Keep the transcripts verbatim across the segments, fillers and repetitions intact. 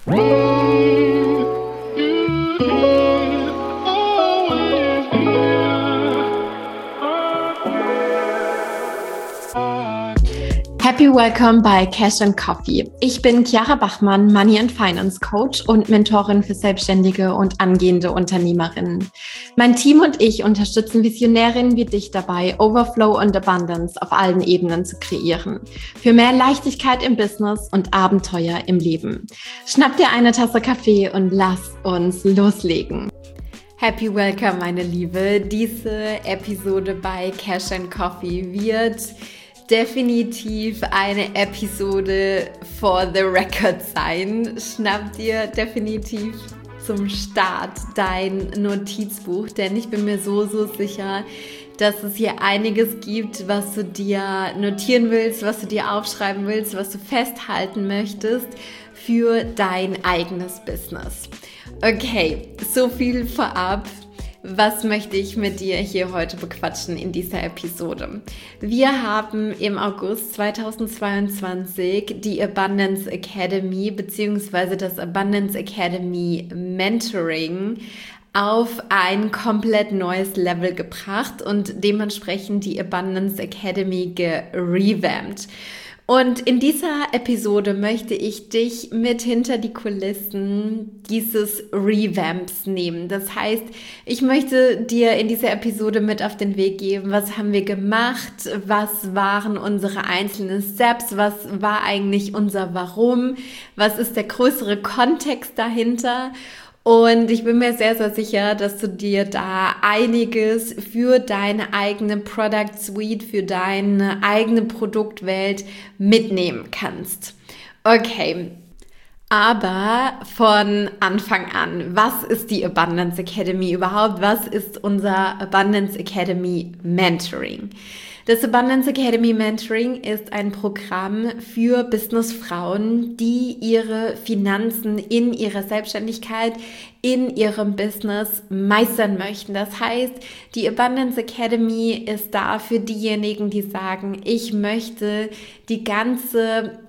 Happy Welcome bei Cash and Coffee. Ich bin Chiara Bachmann, Money and Finance Coach und Mentorin für selbstständige und angehende Unternehmerinnen. Mein Team und ich unterstützen Visionärinnen wie dich dabei, Overflow und Abundance auf allen Ebenen zu kreieren. Für mehr Leichtigkeit im Business und Abenteuer im Leben. Schnapp dir eine Tasse Kaffee und lass uns loslegen. Happy Welcome, meine Liebe. Diese Episode bei Cash and Coffee wird definitiv eine Episode for the record sein. Schnapp dir definitiv zum Start dein Notizbuch, denn ich bin mir so, so sicher, dass es hier einiges gibt, was du dir notieren willst, was du dir aufschreiben willst, was du festhalten möchtest für dein eigenes Business. Okay, so viel vorab. Was möchte ich mit dir hier heute bequatschen in dieser Episode? Wir haben im August zweitausendzweiundzwanzig die Abundance Academy bzw. das Abundance Academy Mentoring auf ein komplett neues Level gebracht und dementsprechend die Abundance Academy gerevamped. Und in dieser Episode möchte ich dich mit hinter die Kulissen dieses Revamps nehmen. Das heißt, ich möchte dir in dieser Episode mit auf den Weg geben, was haben wir gemacht, was waren unsere einzelnen Steps, was war eigentlich unser Warum, was ist der größere Kontext dahinter. Und ich bin mir sehr, sehr sicher, dass du dir da einiges für deine eigene Product Suite, für deine eigene Produktwelt mitnehmen kannst. Okay, aber von Anfang an, was ist die Abundance Academy überhaupt? Was ist unser Abundance Academy Mentoring? Das Abundance Academy Mentoring ist ein Programm für Businessfrauen, die ihre Finanzen in ihrer Selbstständigkeit, in ihrem Business meistern möchten. Das heißt, die Abundance Academy ist da für diejenigen, die sagen, ich möchte die ganze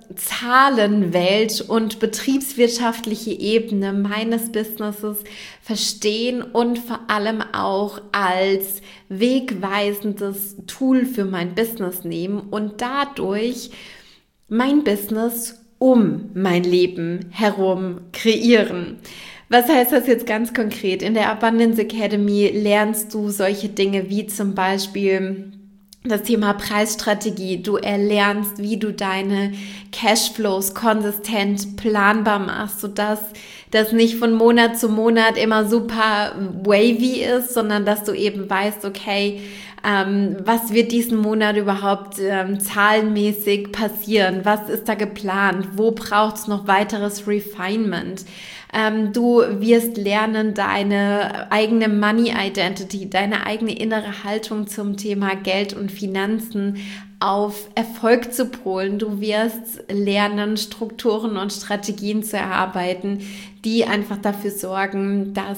Zahlenwelt und betriebswirtschaftliche Ebene meines Businesses verstehen und vor allem auch als wegweisendes Tool für mein Business nehmen und dadurch mein Business um mein Leben herum kreieren. Was heißt das jetzt ganz konkret? In der Abundance Academy lernst du solche Dinge wie zum Beispiel das Thema Preisstrategie. Du erlernst, wie du deine Cashflows konsistent planbar machst, sodass das nicht von Monat zu Monat immer super wavy ist, sondern dass du eben weißt, okay, ähm, was wird diesen Monat überhaupt ähm, zahlenmäßig passieren? Was ist da geplant? Wo braucht es noch weiteres Refinement? Ähm, du wirst lernen, deine eigene Money Identity, deine eigene innere Haltung zum Thema Geld und Finanzen auf Erfolg zu polen. Du wirst lernen, Strukturen und Strategien zu erarbeiten, die einfach dafür sorgen, dass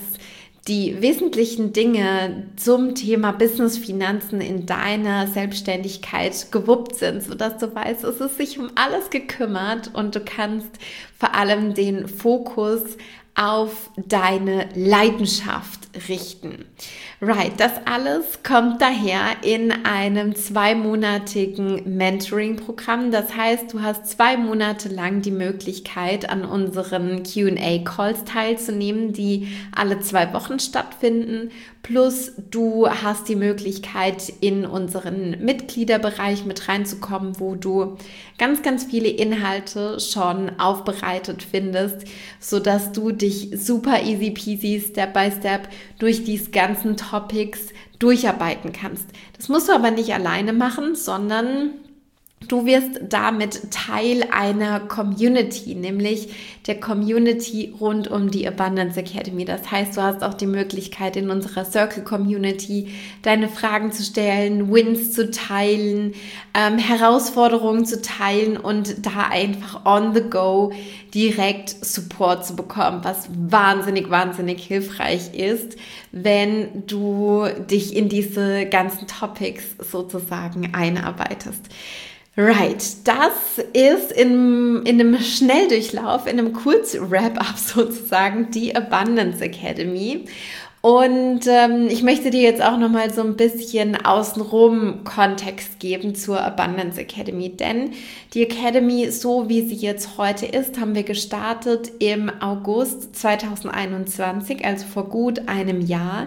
die wesentlichen Dinge zum Thema Business-Finanzen in deiner Selbstständigkeit gewuppt sind, sodass du weißt, es ist sich um alles gekümmert und du kannst vor allem den Fokus auf deine Leidenschaft richten. Right, das alles kommt daher in einem zweimonatigen Mentoring-Programm. Das heißt, du hast zwei Monate lang die Möglichkeit, an unseren Q and A-Calls teilzunehmen, die alle zwei Wochen stattfinden. Plus du hast die Möglichkeit, in unseren Mitgliederbereich mit reinzukommen, wo du ganz, ganz viele Inhalte schon aufbereitet findest, sodass du dich super easy peasy, Step by Step durch diese ganzen Topics durcharbeiten kannst. Das musst du aber nicht alleine machen, sondern du wirst damit Teil einer Community, nämlich der Community rund um die Abundance Academy. Das heißt, du hast auch die Möglichkeit, in unserer Circle Community deine Fragen zu stellen, Wins zu teilen, ähm, Herausforderungen zu teilen und da einfach on the go direkt Support zu bekommen, was wahnsinnig, wahnsinnig hilfreich ist, wenn du dich in diese ganzen Topics sozusagen einarbeitest. Right, das ist in, in einem Schnelldurchlauf, in einem Kurz-Wrap-up sozusagen die Abundance Academy. Und ähm, ich möchte dir jetzt auch nochmal so ein bisschen außenrum Kontext geben zur Abundance Academy, denn die Academy, so wie sie jetzt heute ist, haben wir gestartet im August zweitausendeinundzwanzig, also vor gut einem Jahr.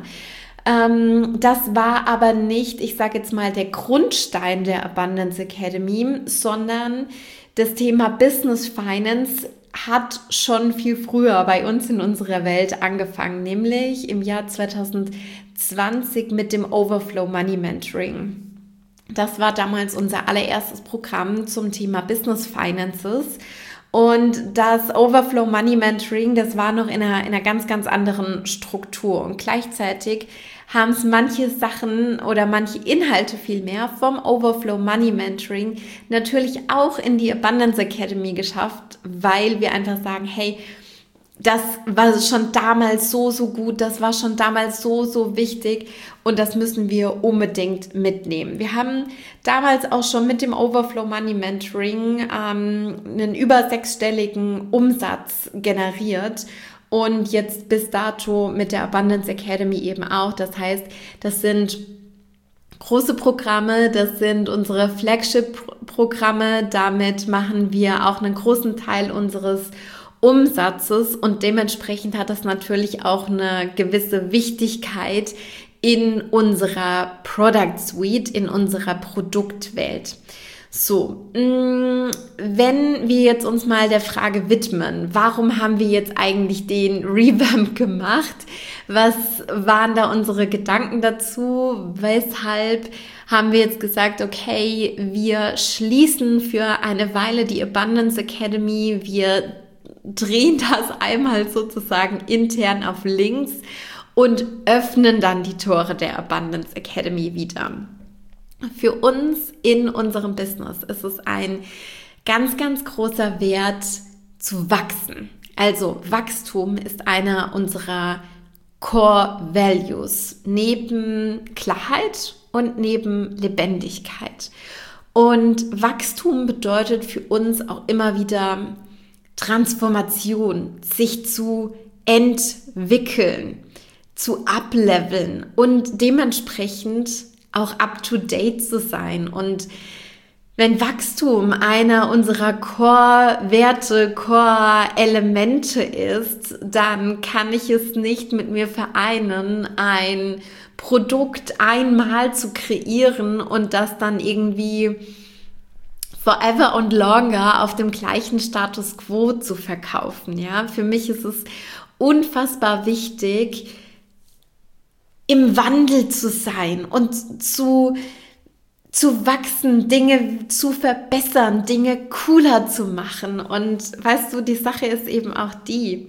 Ähm, das war aber nicht, ich sage jetzt mal, der Grundstein der Abundance Academy, sondern das Thema Business Finance hat schon viel früher bei uns in unserer Welt angefangen, nämlich im Jahr zweitausendzwanzig mit dem Overflow Money Mentoring. Das war damals unser allererstes Programm zum Thema Business Finances. Und das Overflow Money Mentoring, das war noch in einer, in einer ganz, ganz anderen Struktur. Und gleichzeitig haben es manche Sachen oder manche Inhalte vielmehr vom Overflow Money Mentoring natürlich auch in die Abundance Academy geschafft, weil wir einfach sagen, hey, das war schon damals so, so gut, das war schon damals so, so wichtig und das müssen wir unbedingt mitnehmen. Wir haben damals auch schon mit dem Overflow Money Mentoring ähm, einen über sechsstelligen Umsatz generiert und jetzt bis dato mit der Abundance Academy eben auch. Das heißt, das sind große Programme, das sind unsere Flagship-Programme, damit machen wir auch einen großen Teil unseres Umsatzes und dementsprechend hat das natürlich auch eine gewisse Wichtigkeit in unserer Product Suite, in unserer Produktwelt. So, wenn wir jetzt uns mal der Frage widmen, warum haben wir jetzt eigentlich den Revamp gemacht? Was waren da unsere Gedanken dazu? Weshalb haben wir jetzt gesagt, okay, wir schließen für eine Weile die Abundance Academy, wir drehen das einmal sozusagen intern auf links und öffnen dann die Tore der Abundance Academy wieder. Für uns in unserem Business ist es ein ganz, ganz großer Wert zu wachsen. Also Wachstum ist einer unserer Core Values neben Klarheit und neben Lebendigkeit. Und Wachstum bedeutet für uns auch immer wieder Transformation, sich zu entwickeln, zu upleveln und dementsprechend auch up-to-date zu sein. Und wenn Wachstum einer unserer Core-Werte, Core-Elemente ist, dann kann ich es nicht mit mir vereinen, ein Produkt einmal zu kreieren und das dann irgendwie forever and longer auf dem gleichen Status quo zu verkaufen. Ja, für mich ist es unfassbar wichtig, im Wandel zu sein und zu, zu wachsen, Dinge zu verbessern, Dinge cooler zu machen. Und weißt du, die Sache ist eben auch die,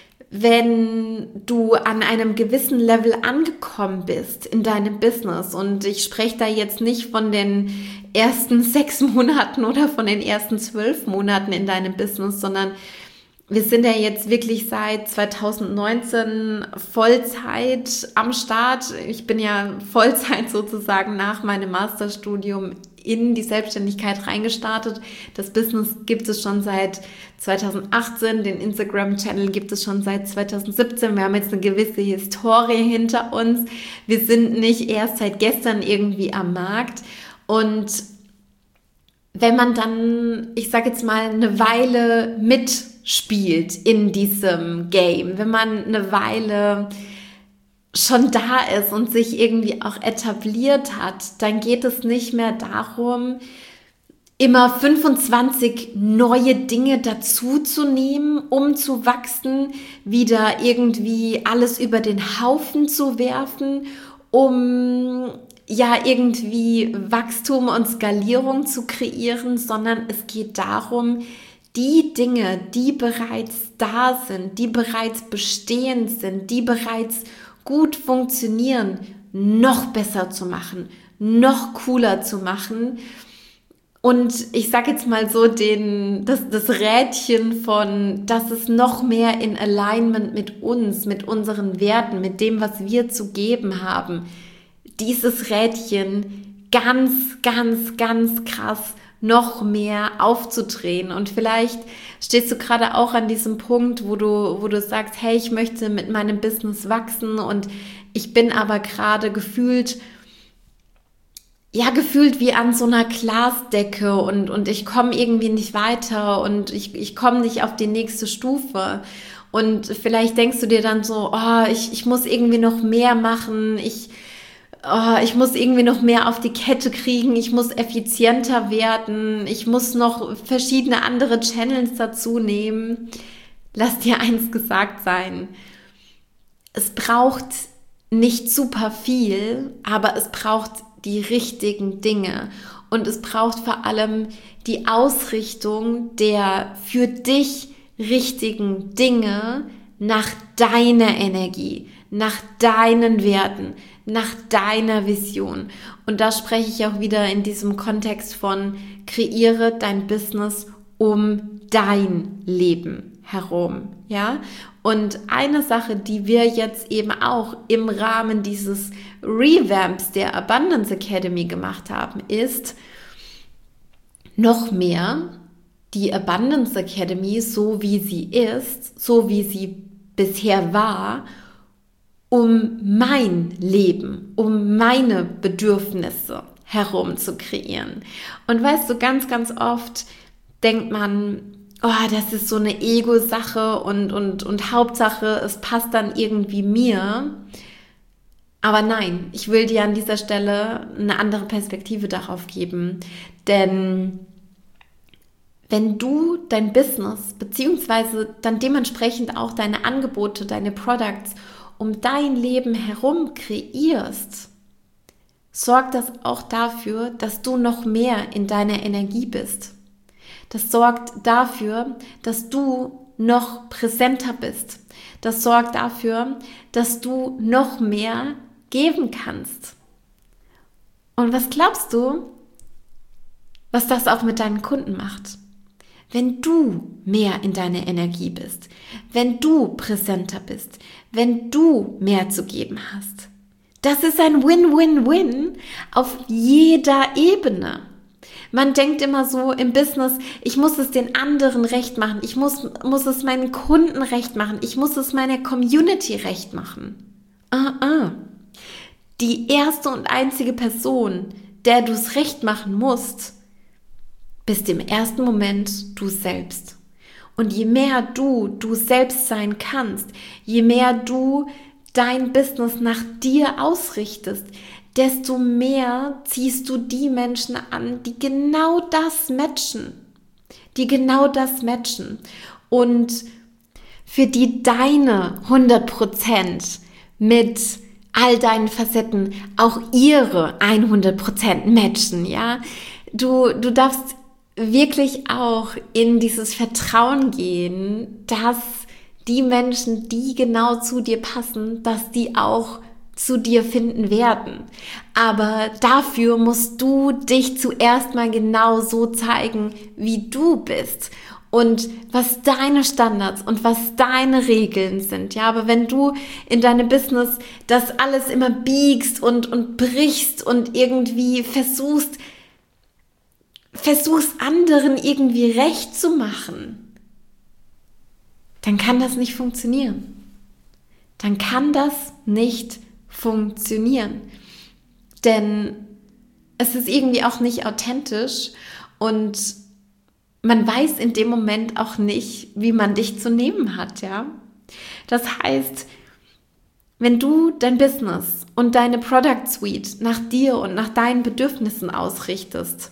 wenn du an einem gewissen Level angekommen bist in deinem Business, und ich spreche da jetzt nicht von den ersten sechs Monaten oder von den ersten zwölf Monaten in deinem Business, sondern wir sind ja jetzt wirklich seit zweitausendneunzehn Vollzeit am Start. Ich bin ja Vollzeit sozusagen nach meinem Masterstudium in die Selbstständigkeit reingestartet. Das Business gibt es schon seit zweitausendachtzehn, den Instagram-Channel gibt es schon seit zweitausendsiebzehn. Wir haben jetzt eine gewisse Historie hinter uns. Wir sind nicht erst seit gestern irgendwie am Markt. Und wenn man dann, ich sage jetzt mal, eine Weile mitspielt in diesem Game, wenn man eine Weile schon da ist und sich irgendwie auch etabliert hat, dann geht es nicht mehr darum, immer fünfundzwanzig neue Dinge dazuzunehmen, um zu wachsen, wieder irgendwie alles über den Haufen zu werfen, um ja irgendwie Wachstum und Skalierung zu kreieren, sondern es geht darum, die Dinge, die bereits da sind, die bereits bestehend sind, die bereits gut funktionieren, noch besser zu machen, noch cooler zu machen. Und ich sage jetzt mal so, den, das, das Rädchen von, dass es noch mehr in Alignment mit uns, mit unseren Werten, mit dem, was wir zu geben haben, dieses Rädchen ganz, ganz, ganz krass noch mehr aufzudrehen. Und vielleicht stehst du gerade auch an diesem Punkt, wo du, wo du sagst, hey, ich möchte mit meinem Business wachsen und ich bin aber gerade gefühlt, ja, gefühlt wie an so einer Glasdecke und, und ich komme irgendwie nicht weiter und ich, ich komme nicht auf die nächste Stufe. Und vielleicht denkst du dir dann so, oh, ich, ich muss irgendwie noch mehr machen, ich, oh, ich muss irgendwie noch mehr auf die Kette kriegen, ich muss effizienter werden, ich muss noch verschiedene andere Channels dazu nehmen. Lass dir eins gesagt sein, es braucht nicht super viel, aber es braucht die richtigen Dinge und es braucht vor allem die Ausrichtung der für dich richtigen Dinge nach deiner Energie, nach deinen Werten, nach deiner Vision. Und da spreche ich auch wieder in diesem Kontext von kreiere dein Business um dein Leben herum, ja? Und eine Sache, die wir jetzt eben auch im Rahmen dieses Revamps der Abundance Academy gemacht haben, ist noch mehr die Abundance Academy, so wie sie ist, so wie sie bisher war, um mein Leben, um meine Bedürfnisse herum zu kreieren. Und weißt du, ganz, ganz oft denkt man, oh, das ist so eine Ego-Sache und, und, und Hauptsache, es passt dann irgendwie mir. Aber nein, ich will dir an dieser Stelle eine andere Perspektive darauf geben. Denn wenn du dein Business beziehungsweise dann dementsprechend auch deine Angebote, deine Products um dein Leben herum kreierst, sorgt das auch dafür, dass du noch mehr in deiner Energie bist. Das sorgt dafür, dass du noch präsenter bist. Das sorgt dafür, dass du noch mehr geben kannst. Und was glaubst du, was das auch mit deinen Kunden macht? Wenn du mehr in deiner Energie bist, wenn du präsenter bist, wenn du mehr zu geben hast. Das ist ein Win-Win-Win auf jeder Ebene. Man denkt immer so im Business, ich muss es den anderen recht machen, ich muss, muss es meinen Kunden recht machen, ich muss es meiner Community recht machen. Uh-uh. Die erste und einzige Person, der du es recht machen musst, bist im ersten Moment du selbst. Und je mehr du du selbst sein kannst, je mehr du dein Business nach dir ausrichtest, desto mehr ziehst du die Menschen an, die genau das matchen, die genau das matchen und für die deine hundert Prozent mit all deinen Facetten auch ihre hundert Prozent matchen, ja. Du, du darfst wirklich auch in dieses Vertrauen gehen, dass die Menschen, die genau zu dir passen, dass die auch zu dir finden werden. Aber dafür musst du dich zuerst mal genau so zeigen, wie du bist und was deine Standards und was deine Regeln sind. Ja, aber wenn du in deinem Business das alles immer biegst und, und brichst und irgendwie versuchst, versuchst anderen irgendwie recht zu machen, dann kann das nicht funktionieren. Dann kann das nicht funktionieren. Denn es ist irgendwie auch nicht authentisch und man weiß in dem Moment auch nicht, wie man dich zu nehmen hat, ja. Das heißt, wenn du dein Business und deine Product Suite nach dir und nach deinen Bedürfnissen ausrichtest,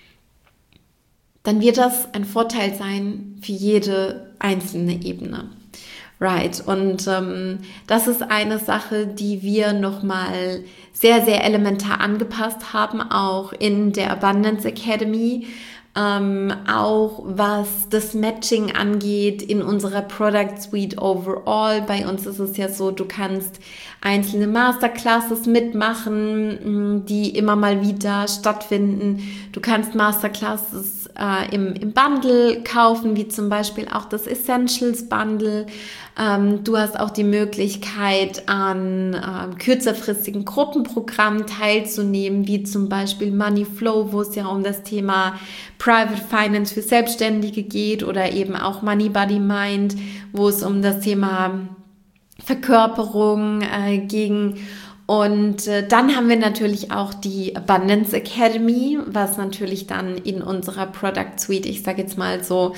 dann wird das ein Vorteil sein für jede einzelne Ebene. Right, und ähm, das ist eine Sache, die wir nochmal sehr, sehr elementar angepasst haben, auch in der Abundance Academy, ähm, auch was das Matching angeht in unserer Product Suite overall. Bei uns ist es ja so, du kannst einzelne Masterclasses mitmachen, die immer mal wieder stattfinden. Du kannst Masterclasses äh, im, im Bundle kaufen, wie zum Beispiel auch das Essentials Bundle. Ähm, du hast auch die Möglichkeit, an ähm, kürzerfristigen Gruppenprogrammen teilzunehmen, wie zum Beispiel Money Flow, wo es ja um das Thema Private Finance für Selbstständige geht, oder eben auch Money Body Mind, wo es um das Thema Verkörperung äh, ging. Und äh, dann haben wir natürlich auch die Abundance Academy, was natürlich dann in unserer Product Suite, ich sage jetzt mal so,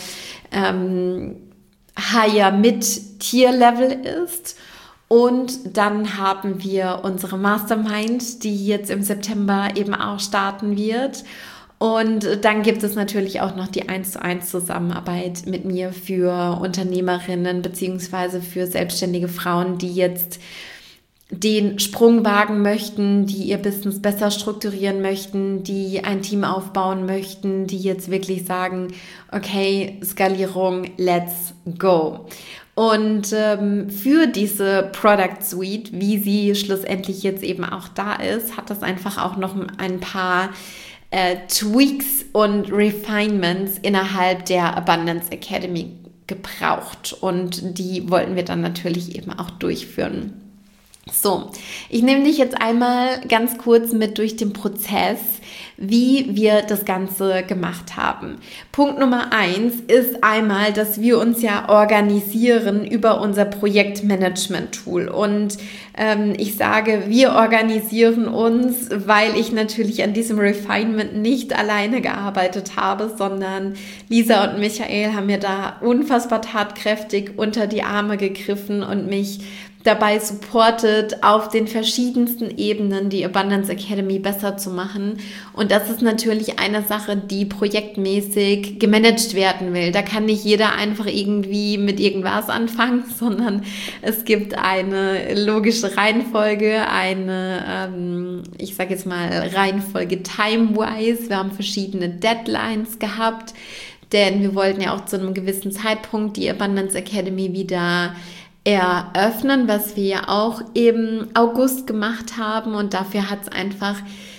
ähm, higher mit Tier Level ist. Und dann haben wir unsere Mastermind, die jetzt im September eben auch starten wird. Und dann gibt es natürlich auch noch die eins zu eins Zusammenarbeit mit mir für Unternehmerinnen beziehungsweise für selbstständige Frauen, die jetzt den Sprung wagen möchten, die ihr Business besser strukturieren möchten, die ein Team aufbauen möchten, die jetzt wirklich sagen, okay, Skalierung, let's go. Und ähm, für diese Product Suite, wie sie schlussendlich jetzt eben auch da ist, hat das einfach auch noch ein paar äh, Tweaks und Refinements innerhalb der Abundance Academy gebraucht. Und die wollten wir dann natürlich eben auch durchführen. So, ich nehme dich jetzt einmal ganz kurz mit durch den Prozess, wie wir das Ganze gemacht haben. Punkt Nummer eins ist einmal, dass wir uns ja organisieren über unser Projektmanagement-Tool. Und ähm, ich sage, wir organisieren uns, weil ich natürlich an diesem Refinement nicht alleine gearbeitet habe, sondern Lisa und Michael haben mir da unfassbar tatkräftig unter die Arme gegriffen und mich dabei supportet, auf den verschiedensten Ebenen die Abundance Academy besser zu machen. Und das ist natürlich eine Sache, die projektmäßig gemanagt werden will. Da kann nicht jeder einfach irgendwie mit irgendwas anfangen, sondern es gibt eine logische Reihenfolge, eine, ähm, ich sage jetzt mal, Reihenfolge time-wise. Wir haben verschiedene Deadlines gehabt, denn wir wollten ja auch zu einem gewissen Zeitpunkt die Abundance Academy wieder eröffnen, was wir ja auch im August gemacht haben, und dafür hat es einfach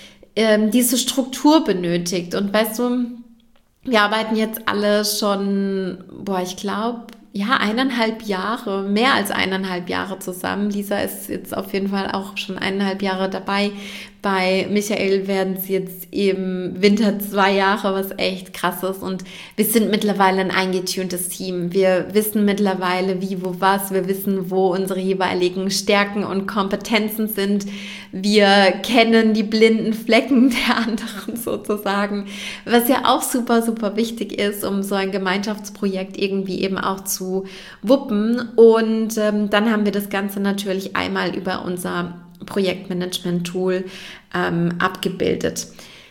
ähm, diese Struktur benötigt. Und weißt du, wir arbeiten jetzt alle schon, boah, ich glaube, ja, eineinhalb Jahre, mehr als eineinhalb Jahre zusammen. Lisa ist jetzt auf jeden Fall auch schon eineinhalb Jahre dabei. Bei Michael werden es jetzt im Winter zwei Jahre, was echt krass ist. Und wir sind mittlerweile ein eingetuntes Team. Wir wissen mittlerweile, wie, wo, was. Wir wissen, wo unsere jeweiligen Stärken und Kompetenzen sind. Wir kennen die blinden Flecken der anderen sozusagen, was ja auch super, super wichtig ist, um so ein Gemeinschaftsprojekt irgendwie eben auch zu wuppen. Und ähm, dann haben wir das Ganze natürlich einmal über unser Projektmanagement-Tool ähm, abgebildet.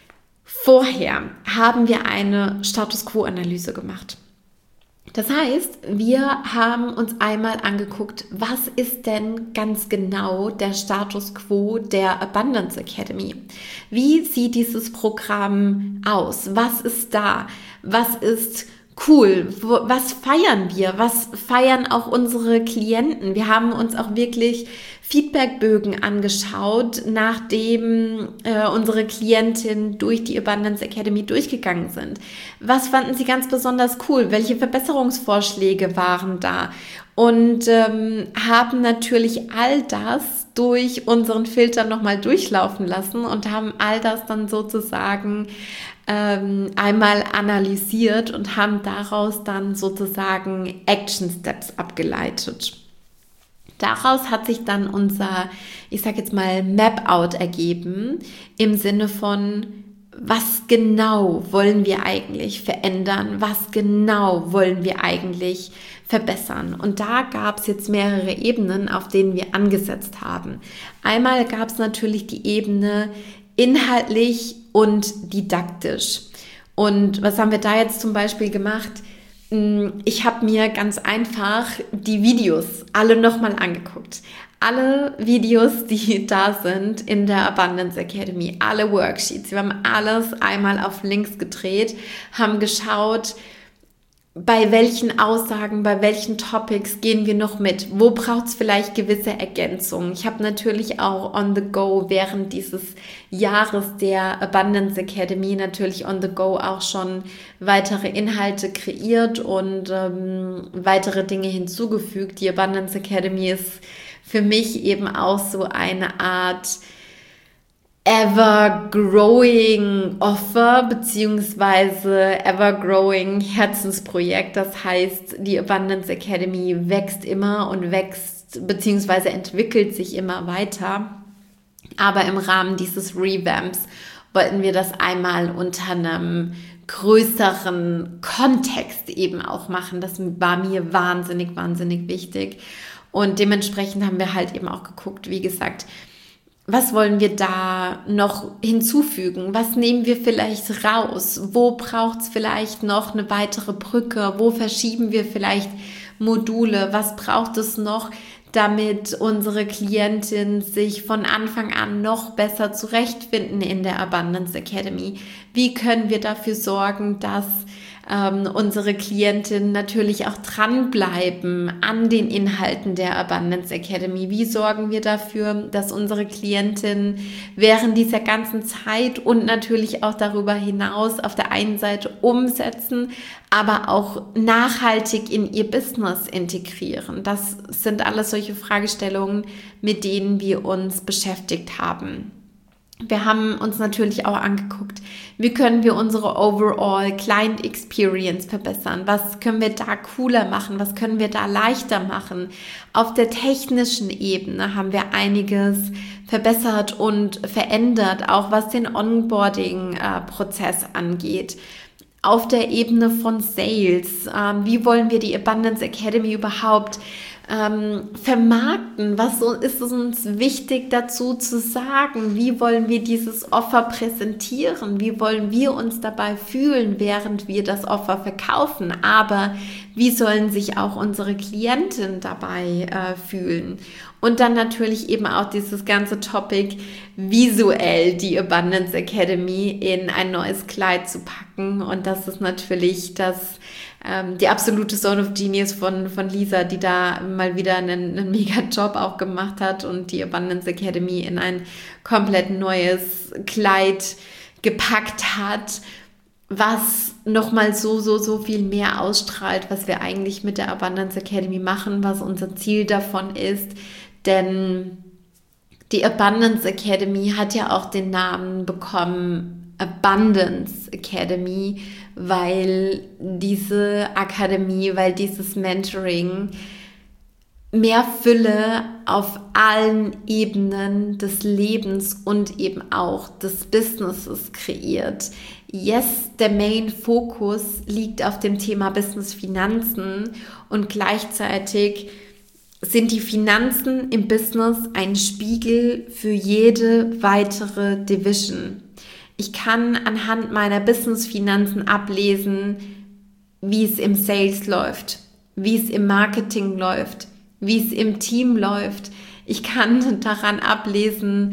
Vorher haben wir eine Status-Quo-Analyse gemacht. Das heißt, wir haben uns einmal angeguckt, was ist denn ganz genau der Status Quo der Abundance Academy? Wie sieht dieses Programm aus? Was ist da? Was ist cool? Was feiern wir? Was feiern auch unsere Klienten? Wir haben uns auch wirklich Feedbackbögen angeschaut, nachdem äh, unsere Klientinnen durch die Abundance Academy durchgegangen sind. Was fanden sie ganz besonders cool? Welche Verbesserungsvorschläge waren da? Und ähm, haben natürlich all das durch unseren Filter nochmal durchlaufen lassen und haben all das dann sozusagen ähm, einmal analysiert und haben daraus dann sozusagen Action Steps abgeleitet. Daraus hat sich dann unser, ich sage jetzt mal, Map-out ergeben, im Sinne von, was genau wollen wir eigentlich verändern, was genau wollen wir eigentlich verbessern. Und da gab es jetzt mehrere Ebenen, auf denen wir angesetzt haben. Einmal gab es natürlich die Ebene inhaltlich und didaktisch. Und was haben wir da jetzt zum Beispiel gemacht? Ich habe mir ganz einfach die Videos alle nochmal angeguckt. Alle Videos, die da sind in der Abundance Academy, alle Worksheets. Wir haben alles einmal auf links gedreht, haben geschaut, bei welchen Aussagen, bei welchen Topics gehen wir noch mit? Wo braucht es vielleicht gewisse Ergänzungen? Ich habe natürlich auch on the go während dieses Jahres der Abundance Academy natürlich on the go auch schon weitere Inhalte kreiert und ähm, weitere Dinge hinzugefügt. Die Abundance Academy ist für mich eben auch so eine Art ever-growing Offer beziehungsweise ever-growing Herzensprojekt. Das heißt, die Abundance Academy wächst immer und wächst beziehungsweise entwickelt sich immer weiter. Aber im Rahmen dieses Revamps wollten wir das einmal unter einem größeren Kontext eben auch machen. Das war mir wahnsinnig, wahnsinnig wichtig. Und dementsprechend haben wir halt eben auch geguckt, wie gesagt, was wollen wir da noch hinzufügen? Was nehmen wir vielleicht raus? Wo braucht es vielleicht noch eine weitere Brücke? Wo verschieben wir vielleicht Module? Was braucht es noch, damit unsere Klientin sich von Anfang an noch besser zurechtfinden in der Abundance Academy? Wie können wir dafür sorgen, dass ähm, unsere Klientinnen natürlich auch dranbleiben an den Inhalten der Abundance Academy? Wie sorgen wir dafür, dass unsere Klientinnen während dieser ganzen Zeit und natürlich auch darüber hinaus auf der einen Seite umsetzen, aber auch nachhaltig in ihr Business integrieren? Das sind alles solche Fragestellungen, mit denen wir uns beschäftigt haben. Wir haben uns natürlich auch angeguckt, wie können wir unsere overall Client Experience verbessern? Was können wir da cooler machen? Was können wir da leichter machen? Auf der technischen Ebene haben wir einiges verbessert und verändert, auch was den Onboarding-Prozess angeht. Auf der Ebene von Sales, ähm, wie wollen wir die Abundance Academy überhaupt ähm, vermarkten? Was so ist es uns wichtig dazu zu sagen? Wie wollen wir dieses Offer präsentieren? Wie wollen wir uns dabei fühlen, während wir das Offer verkaufen? Aber wie sollen sich auch unsere Klienten dabei äh, fühlen? Und dann natürlich eben auch dieses ganze Topic, visuell die Abundance Academy in ein neues Kleid zu packen. Und das ist natürlich das, ähm, die absolute Zone of Genius von, von Lisa, die da mal wieder einen, einen mega Job auch gemacht hat und die Abundance Academy in ein komplett neues Kleid gepackt hat, was nochmal so, so, so viel mehr ausstrahlt, was wir eigentlich mit der Abundance Academy machen, was unser Ziel davon ist. Denn die Abundance Academy hat ja auch den Namen bekommen, Abundance Academy, weil diese Akademie, weil dieses Mentoring mehr Fülle auf allen Ebenen des Lebens und eben auch des Businesses kreiert. Yes, der Main Fokus liegt auf dem Thema Business Finanzen und gleichzeitig sind die Finanzen im Business ein Spiegel für jede weitere Division. Ich kann anhand meiner Business-Finanzen ablesen, wie es im Sales läuft, wie es im Marketing läuft, wie es im Team läuft. Ich kann daran ablesen,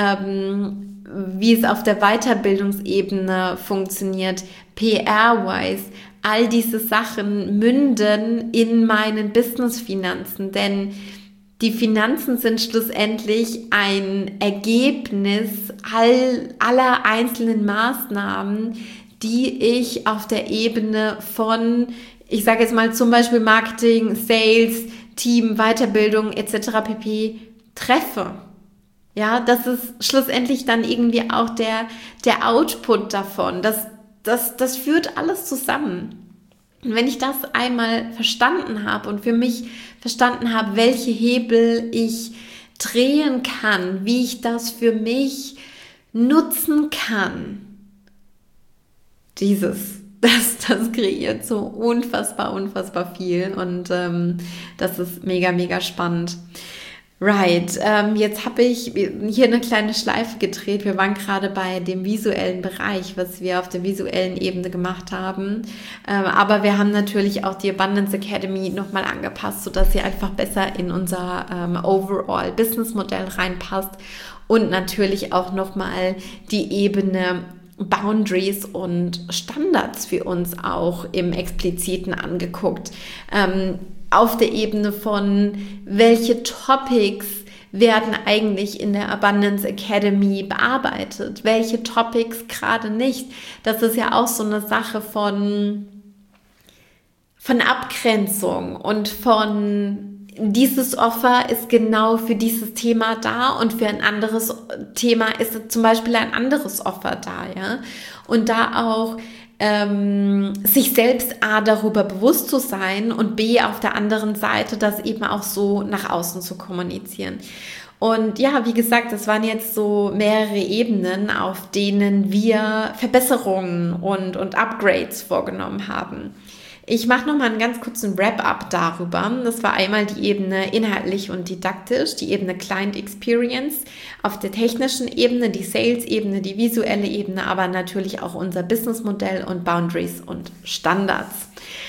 ähm, wie es auf der Weiterbildungsebene funktioniert, P R-wise. All diese Sachen münden in meinen Business-Finanzen, denn die Finanzen sind schlussendlich ein Ergebnis all, aller einzelnen Maßnahmen, die ich auf der Ebene von, ich sage jetzt mal zum Beispiel Marketing, Sales, Team, Weiterbildung et cetera pp. Treffe. Ja, das ist schlussendlich dann irgendwie auch der, der Output davon. Das Das, das führt alles zusammen. Und wenn ich das einmal verstanden habe und für mich verstanden habe, welche Hebel ich drehen kann, wie ich das für mich nutzen kann, dieses, das, das kreiert so unfassbar, unfassbar viel und ähm, das ist mega, mega spannend. Right, ähm, jetzt habe ich hier eine kleine Schleife gedreht. Wir waren gerade bei dem visuellen Bereich, was wir auf der visuellen Ebene gemacht haben. Ähm, aber wir haben natürlich auch die Abundance Academy nochmal angepasst, sodass sie einfach besser in unser ähm, Overall Business Modell reinpasst und natürlich auch nochmal die Ebene Boundaries und Standards für uns auch im Expliziten angeguckt. Ähm, auf der Ebene von, welche Topics werden eigentlich in der Abundance Academy bearbeitet, welche Topics gerade nicht. Das ist ja auch so eine Sache von, von Abgrenzung und von dieses Offer ist genau für dieses Thema da und für ein anderes Thema ist zum Beispiel ein anderes Offer da, ja. Und da auch ähm, sich selbst A, darüber bewusst zu sein und B, auf der anderen Seite das eben auch so nach außen zu kommunizieren. Und ja, wie gesagt, das waren jetzt so mehrere Ebenen, auf denen wir Verbesserungen und, und Upgrades vorgenommen haben. Ich mache nochmal einen ganz kurzen Wrap-up darüber. Das war einmal die Ebene inhaltlich und didaktisch, die Ebene Client Experience, auf der technischen Ebene, die Sales-Ebene, die visuelle Ebene, aber natürlich auch unser Businessmodell und Boundaries und Standards.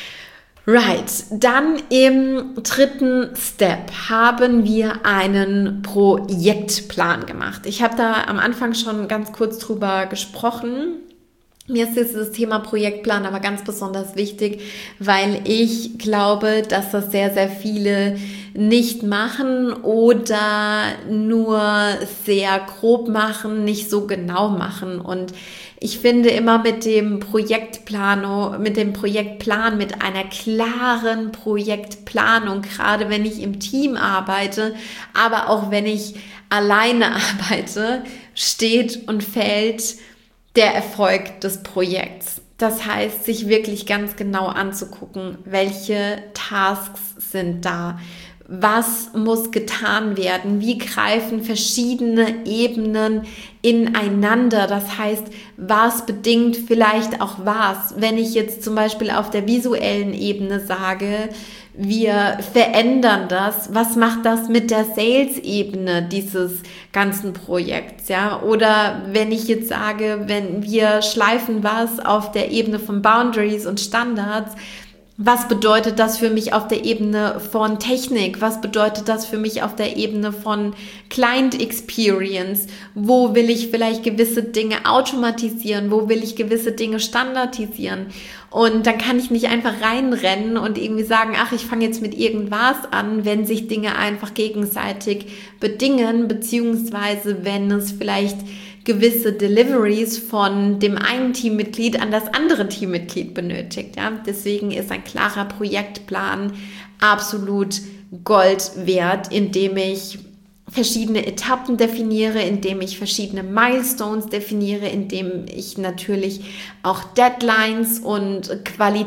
Right, dann im dritten Step haben wir einen Projektplan gemacht. Ich habe da am Anfang schon ganz kurz drüber gesprochen. Mir ist dieses Thema Projektplan aber ganz besonders wichtig, weil ich glaube, dass das sehr, sehr viele nicht machen oder nur sehr grob machen, nicht so genau machen. Und ich finde immer mit dem Projektplan, mit dem Projektplan, mit einer klaren Projektplanung, gerade wenn ich im Team arbeite, aber auch wenn ich alleine arbeite, steht und fällt der Erfolg des Projekts. Das heißt, sich wirklich ganz genau anzugucken, welche Tasks sind da, was muss getan werden, wie greifen verschiedene Ebenen ineinander. Das heißt, was bedingt vielleicht auch was. Wenn ich jetzt zum Beispiel auf der visuellen Ebene sage, wir verändern das, was macht das mit der Sales-Ebene dieses ganzen Projekts, ja? Oder wenn ich jetzt sage, wenn wir schleifen was auf der Ebene von Boundaries und Standards, was bedeutet das für mich auf der Ebene von Technik? Was bedeutet das für mich auf der Ebene von Client Experience? Wo will ich vielleicht gewisse Dinge automatisieren? Wo will ich gewisse Dinge standardisieren? Und dann kann ich nicht einfach reinrennen und irgendwie sagen, ach, ich fange jetzt mit irgendwas an, wenn sich Dinge einfach gegenseitig bedingen, beziehungsweise wenn es vielleicht gewisse Deliveries von dem einen Teammitglied an das andere Teammitglied benötigt. Ja? Deswegen ist ein klarer Projektplan absolut Gold wert, indem ich verschiedene Etappen definiere, indem ich verschiedene Milestones definiere, indem ich natürlich auch Deadlines und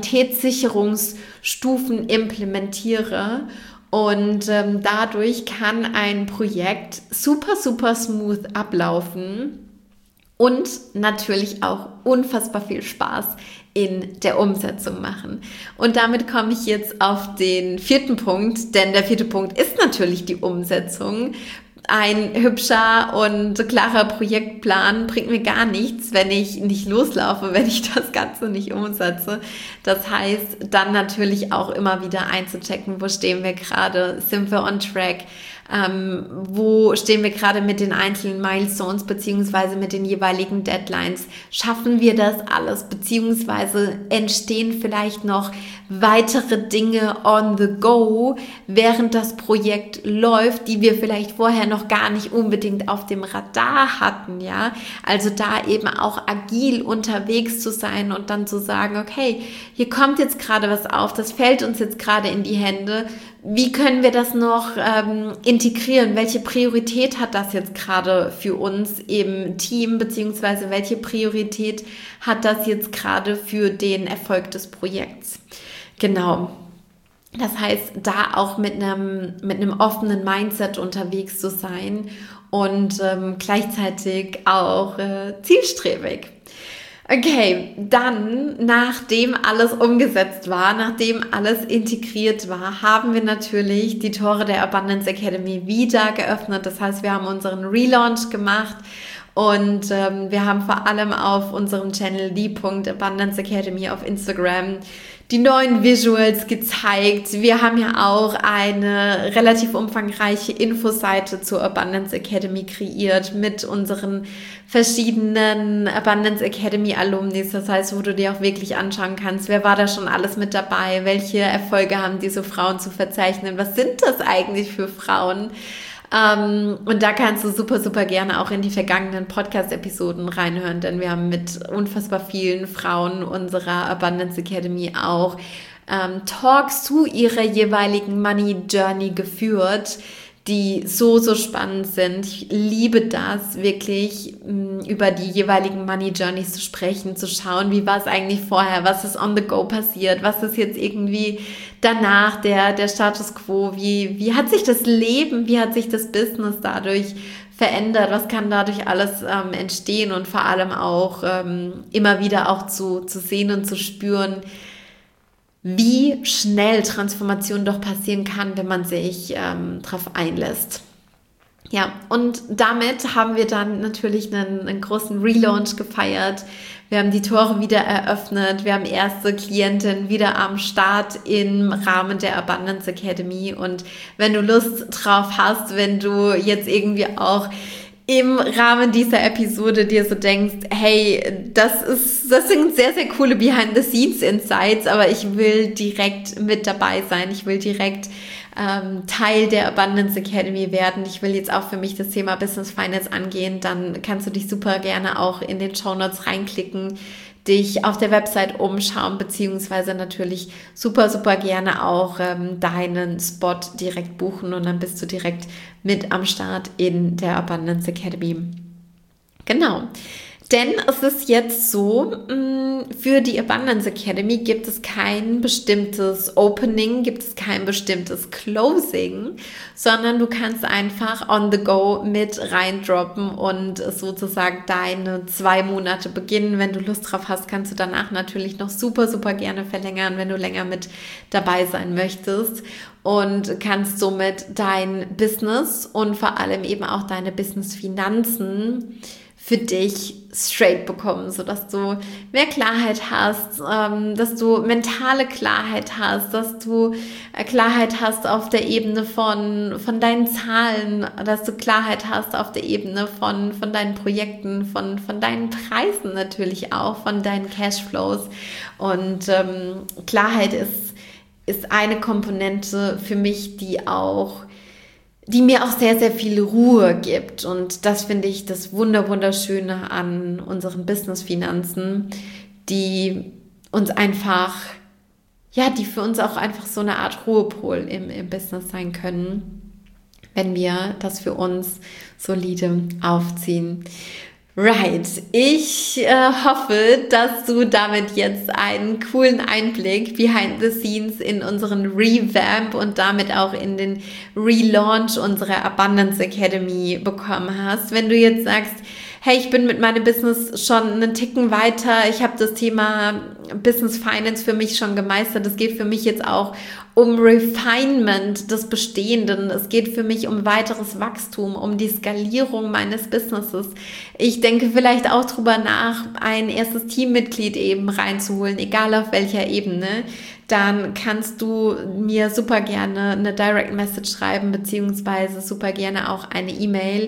Qualitätssicherungsstufen implementiere. Und ähm, dadurch kann ein Projekt super, super smooth ablaufen und natürlich auch unfassbar viel Spaß in der Umsetzung machen. Und damit komme ich jetzt auf den vierten Punkt, denn der vierte Punkt ist natürlich die Umsetzung. Ein hübscher und klarer Projektplan bringt mir gar nichts, wenn ich nicht loslaufe, wenn ich das Ganze nicht umsetze. Das heißt, dann natürlich auch immer wieder einzuchecken, wo stehen wir gerade, sind wir on track, ähm, wo stehen wir gerade mit den einzelnen Milestones beziehungsweise mit den jeweiligen Deadlines. Schaffen wir das alles beziehungsweise entstehen vielleicht noch weitere Dinge on the go, während das Projekt läuft, die wir vielleicht vorher noch gar nicht unbedingt auf dem Radar hatten, ja. Also da eben auch agil unterwegs zu sein und dann zu sagen, okay, hier kommt jetzt gerade was auf, das fällt uns jetzt gerade in die Hände. Wie können wir das noch ähm, integrieren? Welche Priorität hat das jetzt gerade für uns im Team, beziehungsweise welche Priorität hat das jetzt gerade für den Erfolg des Projekts? Genau. Das heißt, da auch mit einem, mit einem offenen Mindset unterwegs zu sein und ähm, gleichzeitig auch äh, zielstrebig. Okay, dann, nachdem alles umgesetzt war, nachdem alles integriert war, haben wir natürlich die Tore der Abundance Academy wieder geöffnet. Das heißt, wir haben unseren Relaunch gemacht und ähm, wir haben vor allem auf unserem Channel die Abundance Academy auf Instagram die neuen Visuals gezeigt. Wir haben ja auch eine relativ umfangreiche Infoseite zur Abundance Academy kreiert mit unseren verschiedenen Abundance Academy Alumnis. Das heißt, wo du dir auch wirklich anschauen kannst, wer war da schon alles mit dabei, welche Erfolge haben diese Frauen zu verzeichnen, was sind das eigentlich für Frauen? Um, und da kannst du super, super gerne auch in die vergangenen Podcast-Episoden reinhören, denn wir haben mit unfassbar vielen Frauen unserer Abundance Academy auch um, Talks zu ihrer jeweiligen Money Journey geführt, die so, so spannend sind. Ich liebe das wirklich, über die jeweiligen Money Journeys zu sprechen, zu schauen, wie war es eigentlich vorher, was ist on the go passiert, was ist jetzt irgendwie danach der, der Status quo, wie, wie hat sich das Leben, wie hat sich das Business dadurch verändert, was kann dadurch alles ähm, entstehen und vor allem auch ähm, immer wieder auch zu, zu sehen und zu spüren, wie schnell Transformation doch passieren kann, wenn man sich ähm, darauf einlässt. Ja, und damit haben wir dann natürlich einen, einen großen Relaunch gefeiert. Wir haben die Tore wieder eröffnet. Wir haben erste Klienten wieder am Start im Rahmen der Abundance Academy. Und wenn du Lust drauf hast, wenn du jetzt irgendwie auch im Rahmen dieser Episode dir so denkst, hey, das ist, das sind sehr, sehr coole Behind-the-Scenes-Insights, aber ich will direkt mit dabei sein. Ich will direkt ähm, Teil der Abundance Academy werden. Ich will jetzt auch für mich das Thema Business Finance angehen. Dann kannst du dich super gerne auch in den Shownotes reinklicken, dich auf der Website umschauen, beziehungsweise natürlich super, super gerne auch ähm, deinen Spot direkt buchen und dann bist du direkt mit am Start in der Abundance Academy. Genau. Denn es ist jetzt so, für die Abundance Academy gibt es kein bestimmtes Opening, gibt es kein bestimmtes Closing, sondern du kannst einfach on the go mit reindroppen und sozusagen deine zwei Monate beginnen. Wenn du Lust drauf hast, kannst du danach natürlich noch super, super gerne verlängern, wenn du länger mit dabei sein möchtest. Und kannst somit dein Business und vor allem eben auch deine Business-Finanzen für dich straight bekommen, sodass du mehr Klarheit hast, ähm, dass du mentale Klarheit hast, dass du Klarheit hast auf der Ebene von, von deinen Zahlen, dass du Klarheit hast auf der Ebene von, von deinen Projekten, von, von deinen Preisen natürlich auch, von deinen Cashflows. Und ähm, Klarheit ist, ist eine Komponente für mich, die auch die mir auch sehr, sehr viel Ruhe gibt. Und das finde ich das Wunder, Wunderschöne an unseren Business-Finanzen, die uns einfach, ja, die für uns auch einfach so eine Art Ruhepol im, im Business sein können, wenn wir das für uns solide aufziehen. Right, ich äh, hoffe, dass du damit jetzt einen coolen Einblick behind the scenes in unseren Revamp und damit auch in den Relaunch unserer Abundance Academy bekommen hast. Wenn du jetzt sagst, hey, ich bin mit meinem Business schon einen Ticken weiter, ich habe das Thema Business Finance für mich schon gemeistert, es geht für mich jetzt auch um Refinement des Bestehenden, es geht für mich um weiteres Wachstum, um die Skalierung meines Businesses. Ich denke vielleicht auch drüber nach, ein erstes Teammitglied eben reinzuholen, egal auf welcher Ebene. Dann kannst du mir super gerne eine Direct Message schreiben, beziehungsweise super gerne auch eine E-Mail.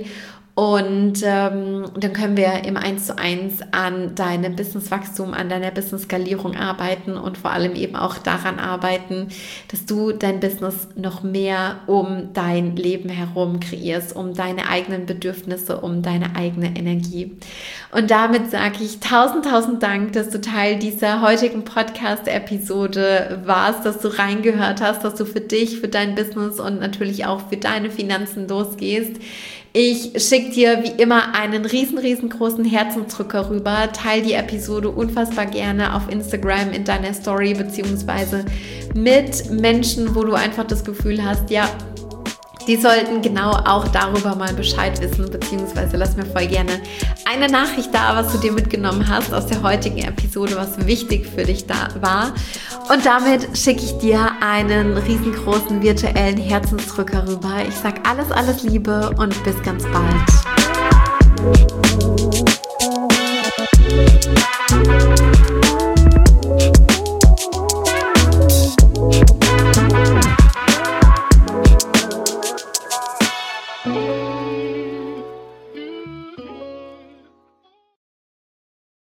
Und ähm, dann können wir im eins zu eins an deinem Businesswachstum, an deiner Business-Skalierung arbeiten und vor allem eben auch daran arbeiten, dass du dein Business noch mehr um dein Leben herum kreierst, um deine eigenen Bedürfnisse, um deine eigene Energie. Und damit sage ich tausend, tausend Dank, dass du Teil dieser heutigen Podcast-Episode warst, dass du reingehört hast, dass du für dich, für dein Business und natürlich auch für deine Finanzen losgehst. Ich schicke dir wie immer einen riesen, riesengroßen Herzensdrücker rüber. Teil die Episode unfassbar gerne auf Instagram in deiner Story beziehungsweise mit Menschen, wo du einfach das Gefühl hast, ja, die sollten genau auch darüber mal Bescheid wissen, beziehungsweise lass mir voll gerne eine Nachricht da, was du dir mitgenommen hast aus der heutigen Episode, was wichtig für dich da war. Und damit schicke ich dir einen riesengroßen virtuellen Herzensdrücker rüber. Ich sage alles, alles Liebe und bis ganz bald.